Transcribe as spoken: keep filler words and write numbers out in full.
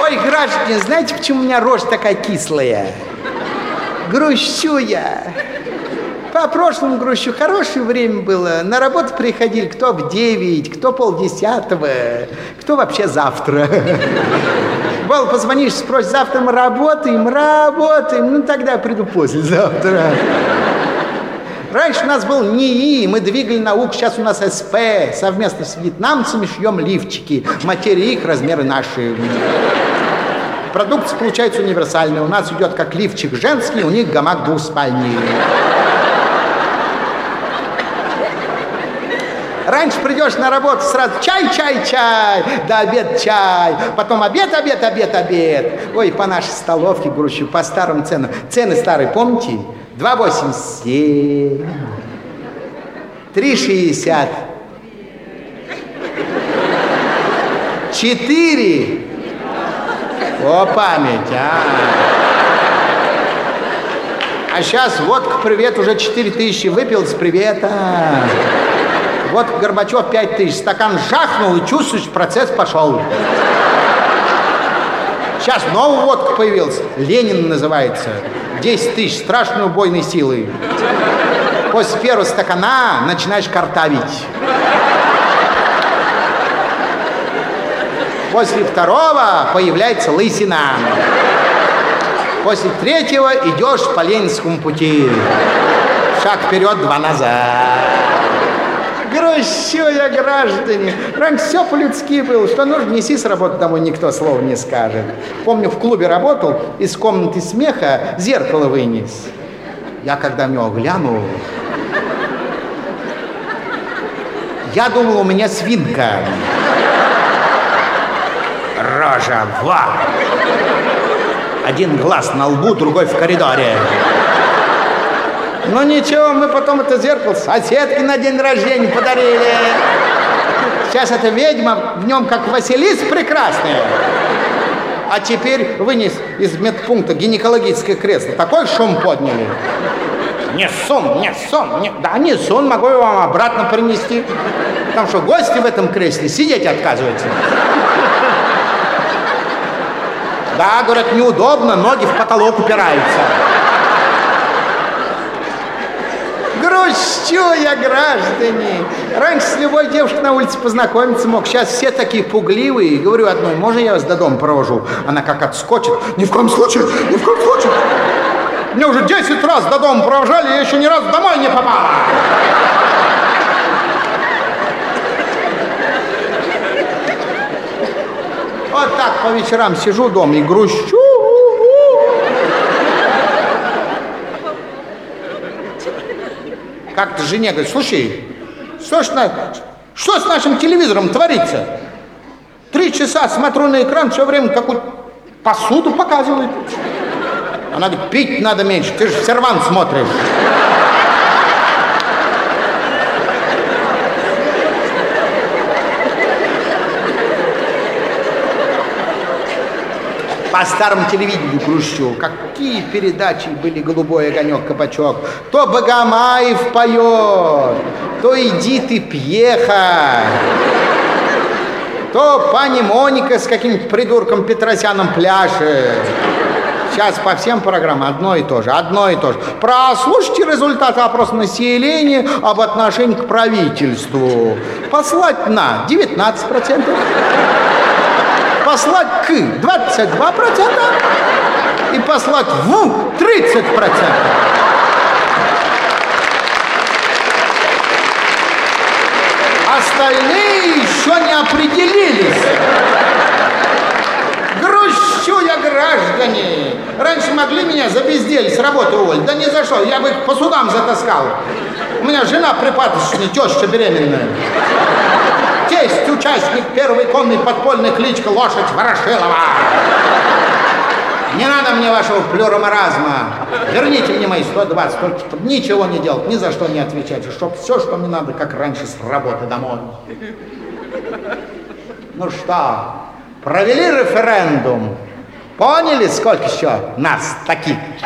Ой, граждане, знаете, почему у меня рожа такая кислая? Грущу я. По прошлому грущу. Хорошее время было. На работу приходили кто в девять, кто полдесятого, кто вообще завтра. Бол, позвонишь, спросишь, завтра мы работаем, работаем. Ну, тогда приду послезавтра. Раньше у нас был НИИ, мы двигали науку, сейчас у нас СП. Совместно с вьетнамцами шьем лифчики. Материи их, размеры наши. Продукция получается универсальная. У нас идет как лифчик женский, у них гамак двухспальный. Раньше придешь на работу, сразу чай, чай, чай, да обед, чай, потом обед, обед, обед, обед. Ой, по нашей столовке, грущу, по старым ценам. Цены старые, помните? два восемьдесят семь, три шестьдесят, четыре. О, память, а. А сейчас водка, привет, уже четыре тысячи выпил с привета. Вот Горбачев пять тысяч, стакан жахнул, и чувствуешь, процесс пошел. Сейчас новая водка появилась, Ленин называется, десять тысяч, страшной убойной силы. После первого стакана начинаешь картавить. После второго появляется лысина. После третьего идешь по Ленинскому пути. Шаг вперед, два назад. Грущу я, граждане. Раньше все по-людски было. Что нужно, неси с работы домой, никто слова не скажет. Помню, в клубе работал, из комнаты смеха зеркало вынес. Я когда в него глянул, я думал, у меня свинка. Рожа, ва! Один глаз на лбу, другой в коридоре. Ну ничего, мы потом это зеркало соседке на день рождения подарили. Сейчас эта ведьма в нем как Василиса прекрасная. А теперь вынес из медпункта гинекологическое кресло. Такой шум подняли. Не сон, не сон, не... Да не сон, могу я вам обратно принести. Потому что гости в этом кресле сидеть отказываются. Да, говорят, неудобно, ноги в потолок упираются. Грущу я, граждане. Раньше с любой девушкой на улице познакомиться мог. Сейчас все такие пугливые. Говорю одной, можно я вас до дома провожу? Она как отскочит. Ни в коем случае, ни в коем случае. Мне уже десять раз до дома провожали, я еще ни разу домой не попала. Вот так по вечерам сижу дома и грущу. Как-то жене говорит, слушай, что, ж на, что с нашим телевизором творится? Три часа смотрю на экран, все время какую-то посуду показывает. Она говорит, пить надо меньше, ты же сервант смотришь. По старому телевидению грущу. Какие передачи были, «Голубой огонек», «Кабачок». То Богомаев поет, то «Иди ты, Пьеха», то пани Моника с каким-нибудь придурком Петросяном пляшет. Сейчас по всем программам одно и то же, одно и то же. Прослушайте результаты опроса населения об отношении к правительству. Послать на девятнадцать процентов. Послать к двадцать два процента и послать в тридцать процентов. Остальные еще не определились. Грущу я, граждане. Раньше могли меня за безделье с работы уволить. Да ни за что, я бы их по судам затаскал. У меня жена припадочная, теща беременная. Тесть, участник первой конной подпольной, кличка Лошадь Ворошилова. Не надо мне вашего плюромаразма. Верните мне мои сто двадцать, только чтобы ничего не делать, ни за что не отвечать, чтобы все, что мне надо, как раньше, с работы домой. Ну что, провели референдум? Поняли, сколько еще нас таких?